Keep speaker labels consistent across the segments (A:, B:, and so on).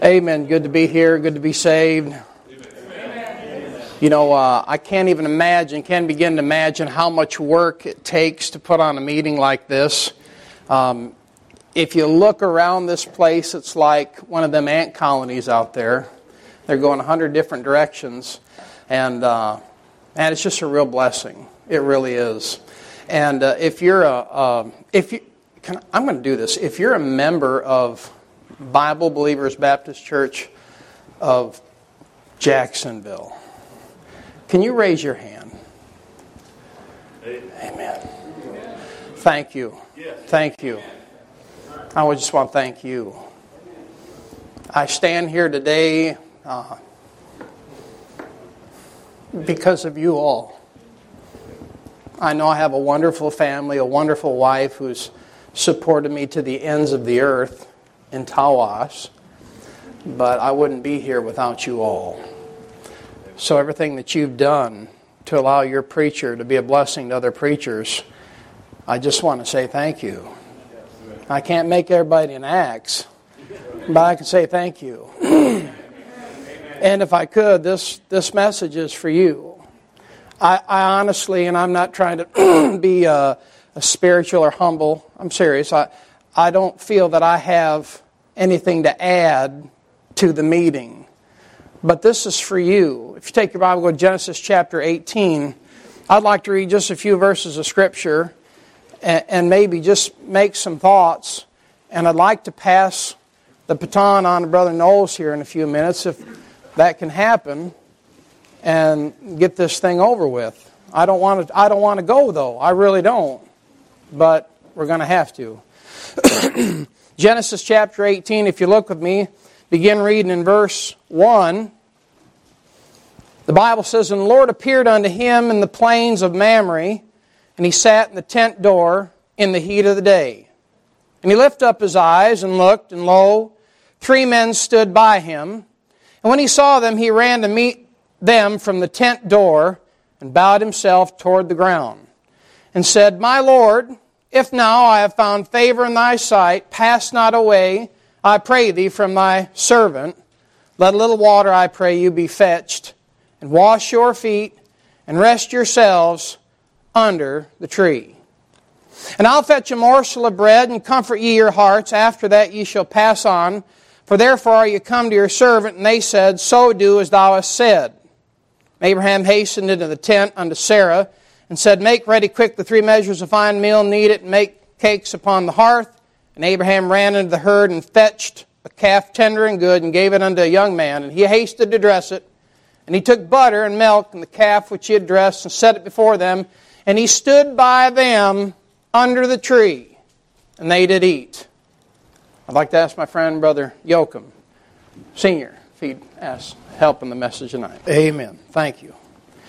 A: Amen. Good to be here. Good to be saved. Amen. You know, I can't begin to imagine how much work it takes to put on a meeting like this. If you look around this place, it's like one of them ant colonies out there. They're going 100 different directions. And it's just a real blessing. It really is. And I'm going to do this. If you're a member of Bible Believers Baptist Church of Jacksonville, can you raise your hand? Amen. Thank you. Thank you. I would just want to thank you. I stand here today because of you all. I know I have a wonderful family, a wonderful wife who's supported me to the ends of the earth in Tawas, but I wouldn't be here without you all. So everything that you've done to allow your preacher to be a blessing to other preachers, I just want to say thank you. I can't make everybody an axe, but I can say thank you. And if I could, this message is for you. I honestly, and I'm not trying to be a spiritual or humble, I'm serious, I don't feel that I have anything to add to the meeting. But this is for you. If you take your Bible, go to Genesis chapter 18. I'd like to read just a few verses of Scripture and maybe just make some thoughts. And I'd like to pass the baton on to Brother Knowles here in a few minutes, if that can happen, and get this thing over with. I don't want to go, though. I really don't. But we're going to have to. Genesis chapter 18, if you look with me, begin reading in verse 1. The Bible says, "And the Lord appeared unto him in the plains of Mamre, and he sat in the tent door in the heat of the day. And he lifted up his eyes and looked, and lo, 3 men stood by him. And when he saw them, he ran to meet them from the tent door, and bowed himself toward the ground, and said, My Lord, if now I have found favor in thy sight, pass not away, I pray thee, from thy servant. Let a little water, I pray you, be fetched, and wash your feet, and rest yourselves under the tree. And I'll fetch a morsel of bread, and comfort ye your hearts. After that ye shall pass on. For therefore are you come to your servant. And they said, So do as thou hast said. And Abraham hastened into the tent unto Sarah, and said, Make ready quick the 3 measures of fine meal, knead it, and make cakes upon the hearth. And Abraham ran into the herd, and fetched a calf tender and good, and gave it unto a young man. And he hasted to dress it. And he took butter and milk, and the calf which he had dressed, and set it before them. And he stood by them under the tree, and they did eat. I'd like to ask my friend, Brother Yoakum, Senior, if he'd ask help in the message tonight. Amen. Thank you.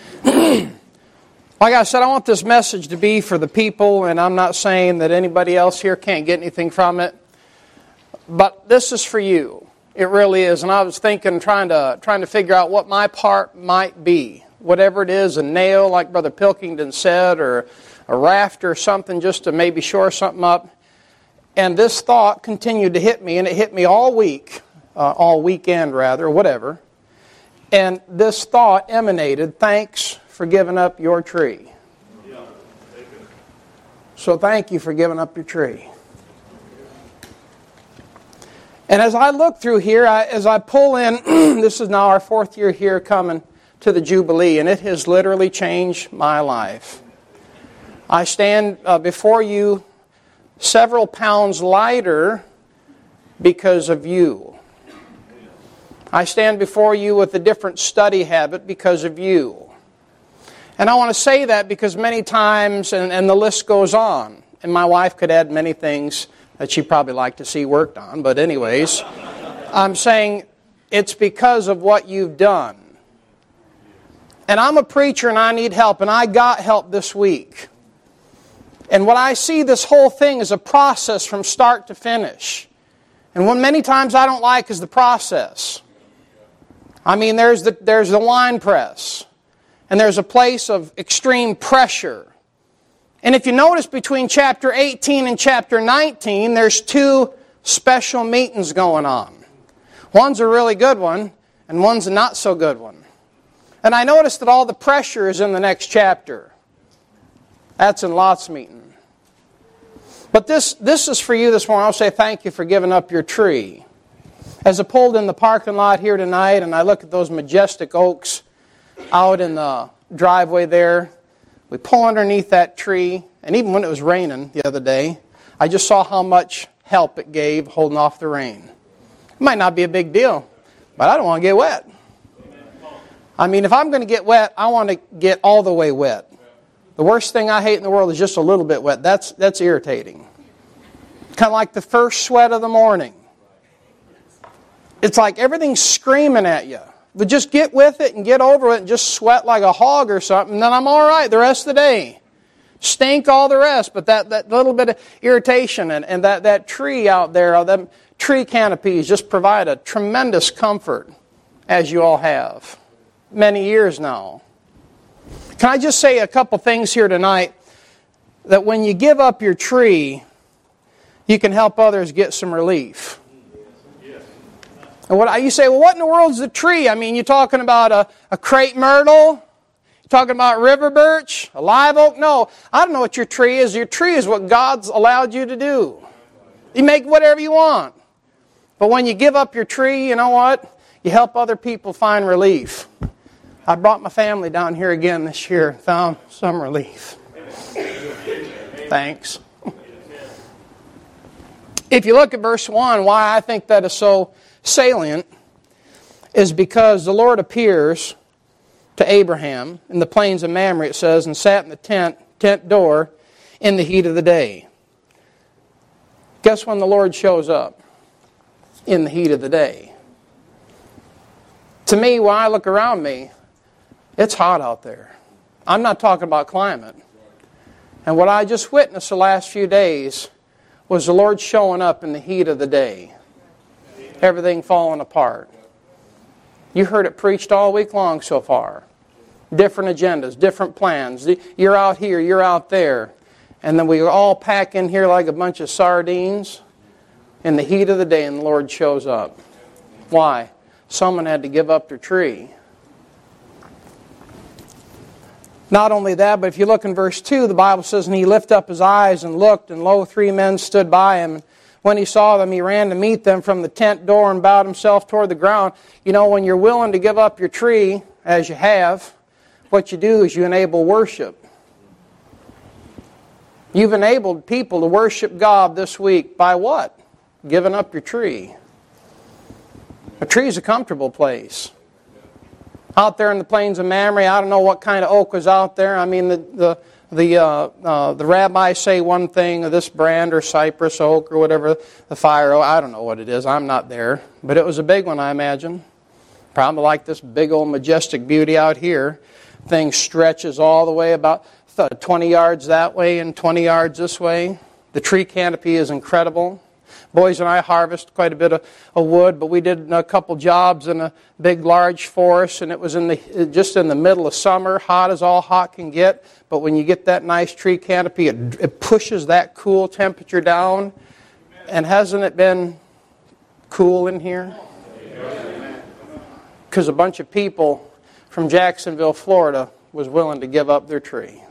A: Like I said, I want this message to be for the people, and I'm not saying that anybody else here can't get anything from it, but this is for you. It really is. And I was thinking, trying to figure out what my part might be. Whatever it is, a nail, like Brother Pilkington said, or a raft or something, just to maybe shore something up. And this thought continued to hit me, and it hit me all week, all weekend rather, whatever. And this thought emanated, thanks for giving up your tree. So thank you for giving up your tree. And as I look through here, as I pull in, this is now our 4th year here coming to the Jubilee, and it has literally changed my life. I stand before you several pounds lighter because of you. I stand before you with a different study habit because of you. And I want to say that because many times, and the list goes on, and my wife could add many things that she'd probably like to see worked on, but anyways, I'm saying it's because of what you've done. And I'm a preacher and I need help, and I got help this week. And what I see this whole thing is a process from start to finish. And what many times I don't like is the process. I mean, there's the wine press. And there's a place of extreme pressure. And if you notice between chapter 18 and chapter 19, there's 2 special meetings going on. One's a really good one, and one's a not so good one. And I noticed that all the pressure is in the next chapter. That's in Lot's meeting. But this is for you this morning. I'll say thank you for giving up your tree. As I pulled in the parking lot here tonight and I look at those majestic oaks out in the driveway there, we pull underneath that tree, and even when it was raining the other day, I just saw how much help it gave holding off the rain. It might not be a big deal, but I don't want to get wet. I mean, if I'm going to get wet, I want to get all the way wet. The worst thing I hate in the world is just a little bit wet. That's irritating. Kind of like the first sweat of the morning. It's like everything's screaming at you. But just get with it and get over it and just sweat like a hog or something, and then I'm all right the rest of the day. Stink all the rest, but that little bit of irritation and that tree out there, them tree canopies just provide a tremendous comfort, as you all have. Many years now. Can I just say a couple things here tonight? That when you give up your tree, you can help others get some relief. And you say, well, what in the world is a tree? I mean, you're talking about a crepe myrtle? You're talking about river birch? A live oak? No, I don't know what your tree is. Your tree is what God's allowed you to do. You make whatever you want. But when you give up your tree, you know what? You help other people find relief. I brought my family down here again this year and found some relief. Thanks. If you look at verse 1, why I think that is so salient is because the Lord appears to Abraham in the plains of Mamre, it says, and sat in the tent door in the heat of the day. Guess when the Lord shows up? In the heat of the day. To me, when I look around me, it's hot out there. I'm not talking about climate. And what I just witnessed the last few days was the Lord showing up in the heat of the day. Everything falling apart. You heard it preached all week long so far. Different agendas, different plans. You're out here, you're out there. And then we all pack in here like a bunch of sardines in the heat of the day, and the Lord shows up. Why? Someone had to give up their tree. Not only that, but if you look in verse 2, the Bible says, and he lifted up his eyes and looked, and lo, 3 men stood by him. When he saw them, he ran to meet them from the tent door and bowed himself toward the ground. You know, when you're willing to give up your tree, as you have, what you do is you enable worship. You've enabled people to worship God this week by what? Giving up your tree. A tree is a comfortable place. Out there in the plains of Mamre, I don't know what kind of oak was out there. I mean, the rabbis say one thing, this brand or cypress oak or whatever, the fire oak, I don't know what it is. I'm not there. But it was a big one, I imagine. Probably like this big old majestic beauty out here. Thing stretches all the way about 20 yards that way and 20 yards this way. The tree canopy is incredible. Boys and I harvest quite a bit of wood, but we did a couple jobs in a big, large forest, and it was just in the middle of summer, hot as all hot can get. But when you get that nice tree canopy, it pushes that cool temperature down. And hasn't it been cool in here? Because a bunch of people from Jacksonville, Florida, was willing to give up their tree.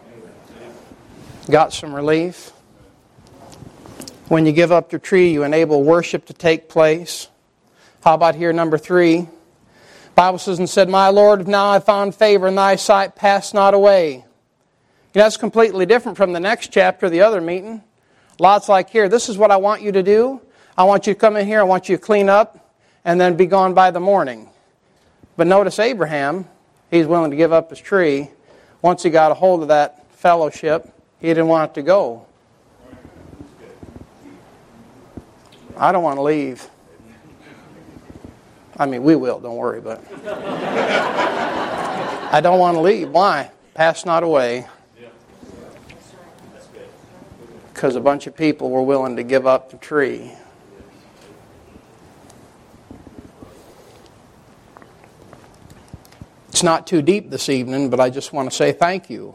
A: Got some relief. When you give up your tree, you enable worship to take place. How about here, number 3? The Bible says, and said, my Lord, if now I found favor in thy sight, pass not away. You know, that's completely different from the next chapter, the other meeting. Lot's like, here, this is what I want you to do. I want you to come in here, I want you to clean up, and then be gone by the morning. But notice Abraham, he's willing to give up his tree. Once he got a hold of that fellowship, he didn't want it to go. I don't want to leave. I mean, we will, don't worry, but I don't want to leave. Why? Pass not away. Because a bunch of people were willing to give up the tree. It's not too deep this evening, but I just want to say thank you.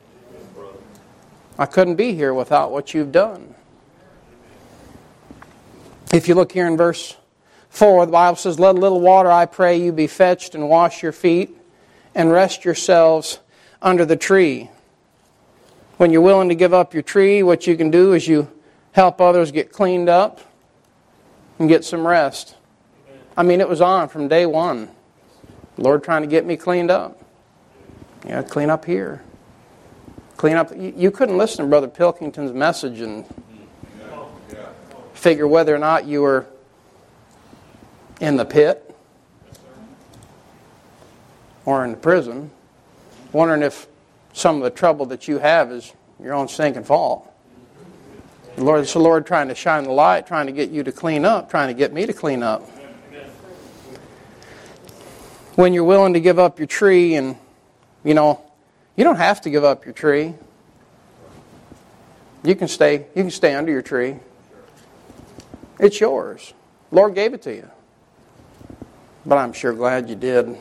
A: I couldn't be here without what you've done. If you look here in verse 4, the Bible says, let a little water, I pray you, be fetched and wash your feet and rest yourselves under the tree. When you're willing to give up your tree, what you can do is you help others get cleaned up and get some rest. I mean, it was on from day one. The Lord trying to get me cleaned up. Yeah, clean up here. Clean up. You couldn't listen to Brother Pilkington's message and figure whether or not you were in the pit or in the prison, wondering if some of the trouble that you have is your own stinking fault. It's the Lord trying to shine the light, trying to get you to clean up, trying to get me to clean up. When you're willing to give up your tree, and you don't have to give up your tree. You can stay under your tree. It's yours. The Lord gave it to you. But I'm sure glad you did.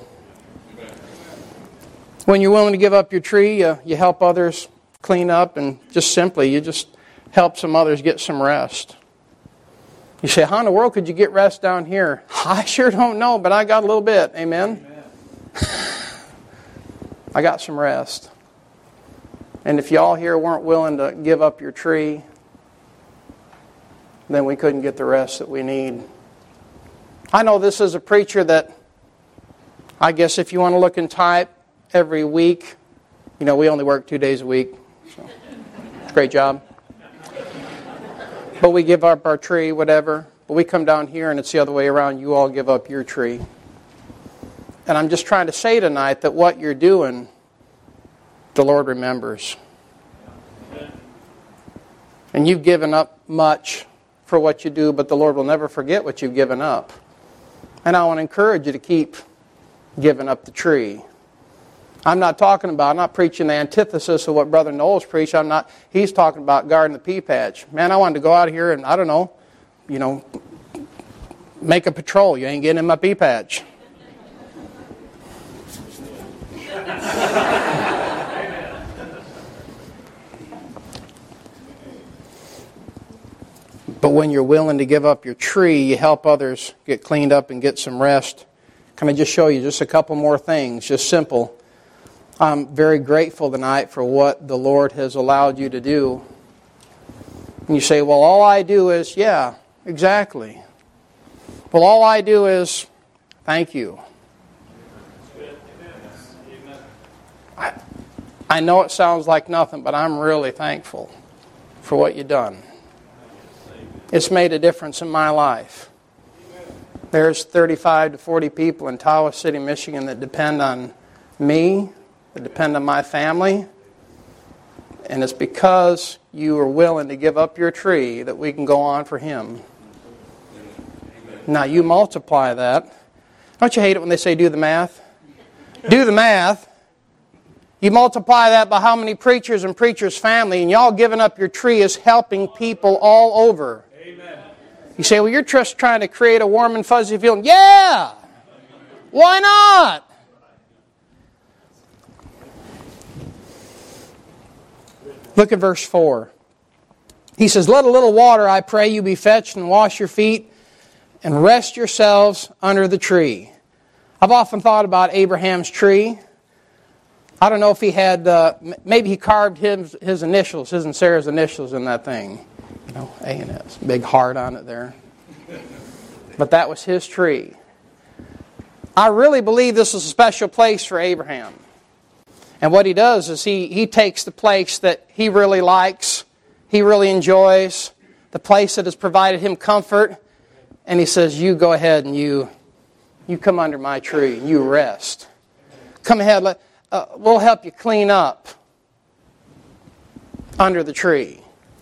A: When you're willing to give up your tree, you help others clean up, and you just help some others get some rest. You say, how in the world could you get rest down here? I sure don't know, but I got a little bit. Amen? I got some rest. And if y'all here weren't willing to give up your tree, then we couldn't get the rest that we need. I know this is a preacher that, I guess if you want to look and type every week, we only work 2 days a week. So, great job. But we give up our tree, whatever. But we come down here and it's the other way around. You all give up your tree. And I'm just trying to say tonight that what you're doing, the Lord remembers. And you've given up much for what you do, but the Lord will never forget what you've given up. And I want to encourage you to keep giving up the tree. I'm not preaching the antithesis of what Brother Knowles preached. He's talking about guarding the pea patch. Man, I wanted to go out here and, make a patrol. You ain't getting in my pea patch. But when you're willing to give up your tree, you help others get cleaned up and get some rest. Can I just show you just a couple more things, just simple. I'm very grateful tonight for what the Lord has allowed you to do. And you say, well, all I do is, yeah, exactly. Well, all I do is, thank you. I know it sounds like nothing, but I'm really thankful for what you've done. It's made a difference in my life. There's 35 to 40 people in Tawas City, Michigan that depend on me, that depend on my family. And it's because you are willing to give up your tree that we can go on for Him. Now you multiply that. Don't you hate it when they say do the math? Do the math. You multiply that by how many preachers and preachers' family, and y'all giving up your tree is helping people all over. Amen. You say, well, you're just trying to create a warm and fuzzy feeling. Yeah! Why not? Look at verse 4. He says, let a little water, I pray you, be fetched and wash your feet and rest yourselves under the tree. I've often thought about Abraham's tree. I don't know if he had, maybe he carved his initials, his and Sarah's initials in that thing. A and S, big heart on it there. But that was his tree. I really believe this is a special place for Abraham. And what he does is he takes the place that he really likes, he really enjoys, the place that has provided him comfort, and he says, you go ahead and you come under my tree and you rest. Come ahead, we'll help you clean up under the tree.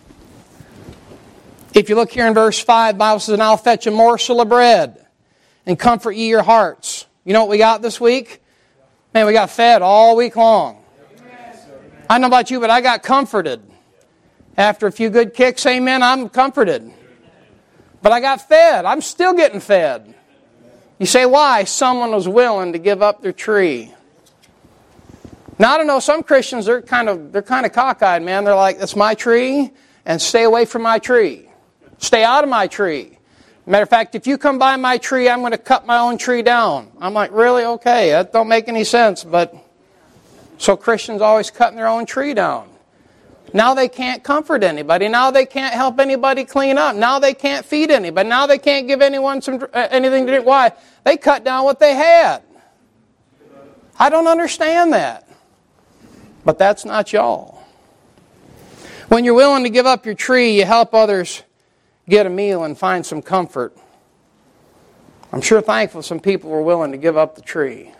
A: If you look here in verse 5, the Bible says, and I'll fetch a morsel of bread and comfort ye your hearts. You know what we got this week? Man, we got fed all week long. I don't know about you, but I got comforted. After a few good kicks, amen, I'm comforted. But I got fed. I'm still getting fed. You say, why? Someone was willing to give up their tree. Now, I don't know, some Christians, they're kind of cockeyed, man. They're like, that's my tree, and stay away from my tree. Stay out of my tree. Matter of fact, if you come by my tree, I'm going to cut my own tree down. I'm like, really? Okay, that don't make any sense. But so Christians always cutting their own tree down. Now they can't comfort anybody. Now they can't help anybody clean up. Now they can't feed anybody. Now they can't give anyone anything to drink. Why? They cut down what they had. I don't understand that. But that's not y'all. When you're willing to give up your tree, you help others get a meal and find some comfort. I'm sure thankful some people were willing to give up the tree.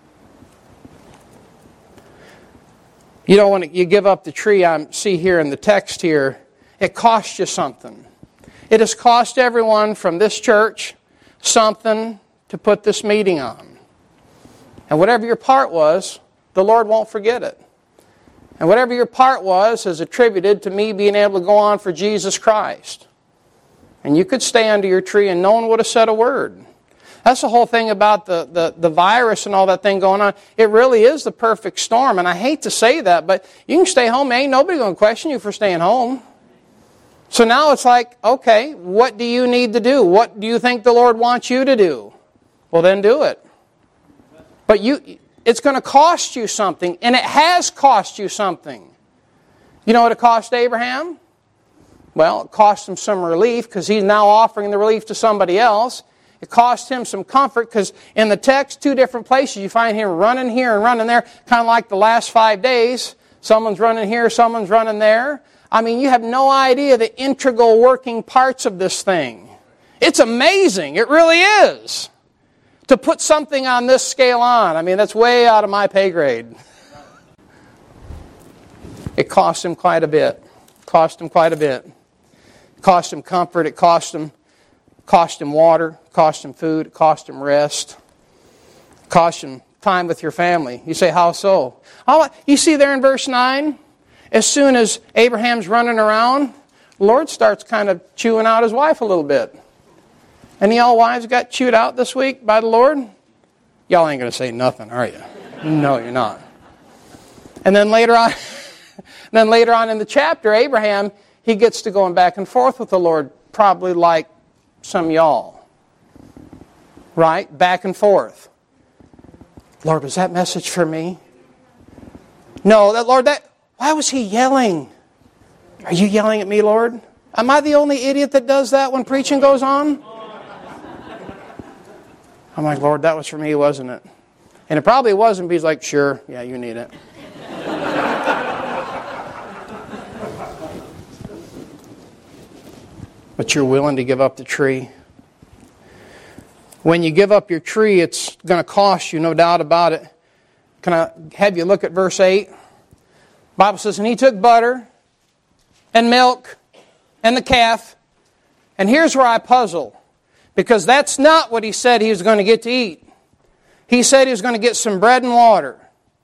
A: You know, when you give up the tree, I see here in the text here, it costs you something. It has cost everyone from this church something to put this meeting on. And whatever your part was, the Lord won't forget it. And whatever your part was is attributed to me being able to go on for Jesus Christ. And you could stay under your tree and no one would have said a word. That's the whole thing about the virus and all that thing going on. It really is the perfect storm. And I hate to say that, but you can stay home. Ain't nobody going to question you for staying home. So now it's like, okay, what do you need to do? What do you think the Lord wants you to do? Well, then do it. But it's going to cost you something, and it has cost you something. You know what it cost Abraham? Well, it cost him some relief because he's now offering the relief to somebody else. It cost him some comfort because in the text, 2 different places, you find him running here and running there, kind of like the last 5 days. Someone's running here, someone's running there. I mean, you have no idea the integral working parts of this thing. It's amazing. It really is. To put something on this scale on, I mean, that's way out of my pay grade. It cost him quite a bit. Cost him quite a bit. It cost him comfort. It cost him water. It cost him food. It cost him rest. It cost him time with your family. You say, how so? You see there in verse 9, as soon as Abraham's running around, the Lord starts kind of chewing out his wife a little bit. Any y'all wives got chewed out this week by the Lord? Y'all ain't going to say nothing, are you? No, you're not. And then later on in the chapter, Abraham, he gets to going back and forth with the Lord, probably like some of y'all. Right? Back and forth. Lord, was that message for me? No, why was he yelling? Are you yelling at me, Lord? Am I the only idiot that does that when preaching goes on? I'm like, Lord, that was for me, wasn't it? And it probably wasn't, but he's like, sure, yeah, you need it. But you're willing to give up the tree. When you give up your tree, it's going to cost you, no doubt about it. Can I have you look at verse 8? The Bible says, and he took butter and milk and the calf. And here's where I puzzle. Because that's not what he said he was going to get to eat. He said he was going to get some bread and water.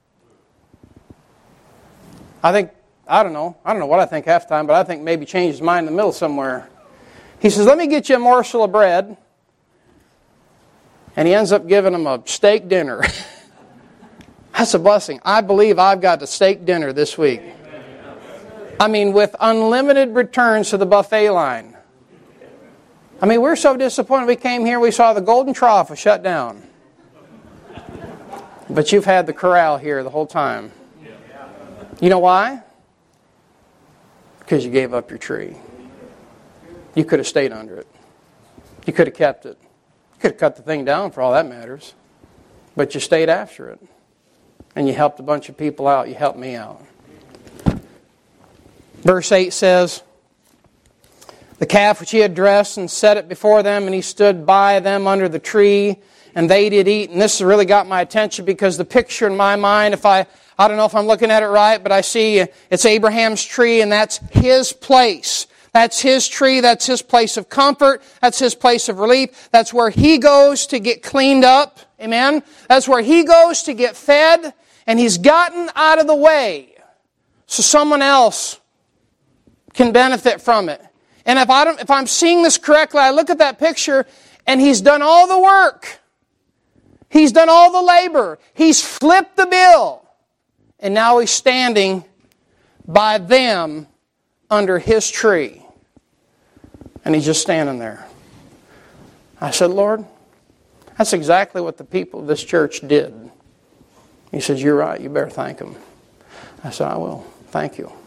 A: I don't know what I think half the time, but I think maybe changed his mind in the middle somewhere. He says, let me get you a morsel of bread. And he ends up giving him a steak dinner. That's a blessing. I believe I've got a steak dinner this week. I mean, with unlimited returns to the buffet line. I mean, we're so disappointed. We came here, we saw the Golden Trough was shut down. But you've had the corral here the whole time. You know why? Because you gave up your tree. You could have stayed under it. You could have kept it. You could have cut the thing down for all that matters. But you stayed after it. And you helped a bunch of people out. You helped me out. Verse 8 says, the calf which he had dressed and set it before them, and he stood by them under the tree, and they did eat. And this really got my attention because the picture in my mind, I don't know if I'm looking at it right, but I see it's Abraham's tree, and that's his place. That's his tree. That's his place of comfort. That's his place of relief. That's where he goes to get cleaned up. Amen? That's where he goes to get fed, and he's gotten out of the way so someone else can benefit from it. And if I'm seeing this correctly, I look at that picture, and he's done all the work. He's done all the labor. He's flipped the bill. And now he's standing by them under his tree. And he's just standing there. I said, Lord, that's exactly what the people of this church did. He says, you're right, you better thank them. I said, I will. Thank you.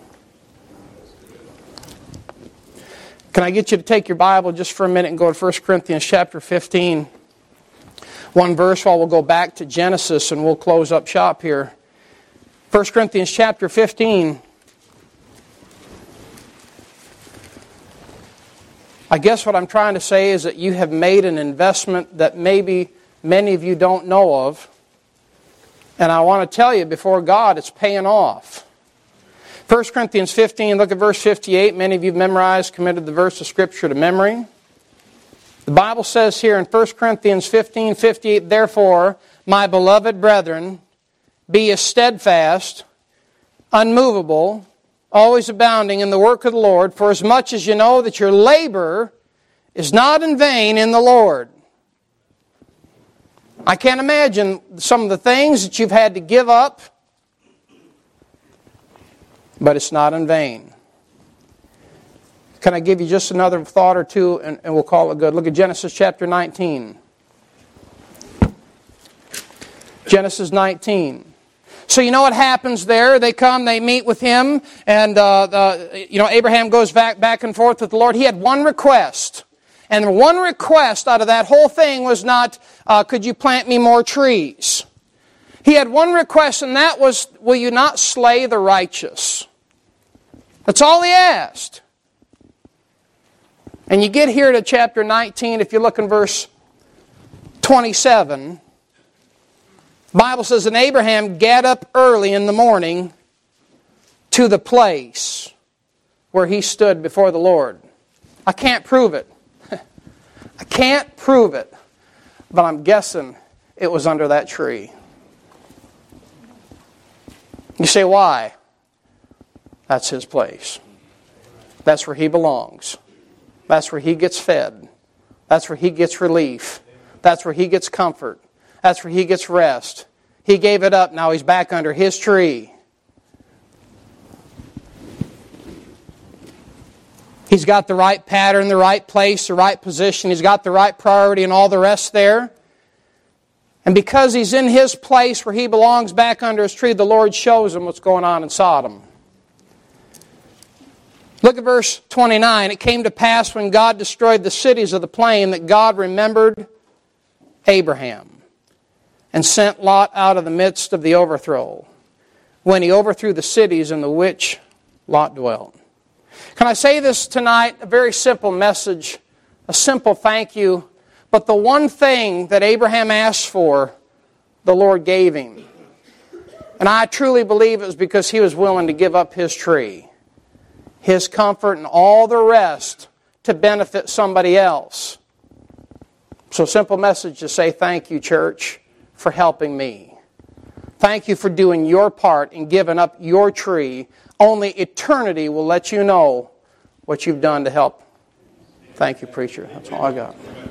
A: Can I get you to take your Bible just for a minute and go to 1 Corinthians chapter 15? One verse while we'll go back to Genesis and we'll close up shop here. 1 Corinthians chapter 15. I guess what I'm trying to say is that you have made an investment that maybe many of you don't know of. And I want to tell you, before God, it's paying off. 1 Corinthians 15, look at verse 58. Many of you have memorized, committed the verse of Scripture to memory. The Bible says here in 1 Corinthians 15, 58, therefore, my beloved brethren, be ye steadfast, unmovable, always abounding in the work of the Lord, for as much as you know that your labor is not in vain in the Lord. I can't imagine some of the things that you've had to give up, but it's not in vain. Can I give you just another thought or two and we'll call it good? Look at Genesis chapter 19. Genesis 19. So you know what happens there? They come, they meet with him, and Abraham goes back and forth with the Lord. He had one request. And the one request out of that whole thing was not, could you plant me more trees? He had one request, and that was, will you not slay the righteous? That's all he asked. And you get here to chapter 19, if you look in verse 27, the Bible says, and Abraham got up early in the morning to the place where he stood before the Lord. I can't prove it. I can't prove it. But I'm guessing it was under that tree. You say, why? That's his place. That's where he belongs. That's where he gets fed. That's where he gets relief. That's where he gets comfort. That's where he gets rest. He gave it up. Now he's back under his tree. He's got the right pattern, the right place, the right position. He's got the right priority and all the rest there. And because he's in his place where he belongs back under his tree, the Lord shows him what's going on in Sodom. Look at verse 29. It came to pass when God destroyed the cities of the plain that God remembered Abraham and sent Lot out of the midst of the overthrow, when he overthrew the cities in the which Lot dwelt. Can I say this tonight? A very simple message, a simple thank you. But the one thing that Abraham asked for, the Lord gave him. And I truly believe it was because he was willing to give up his tree, his comfort, and all the rest to benefit somebody else. So simple message to say thank you, church, for helping me. Thank you for doing your part and giving up your tree. Only eternity will let you know what you've done to help. Thank you, preacher. That's all I got.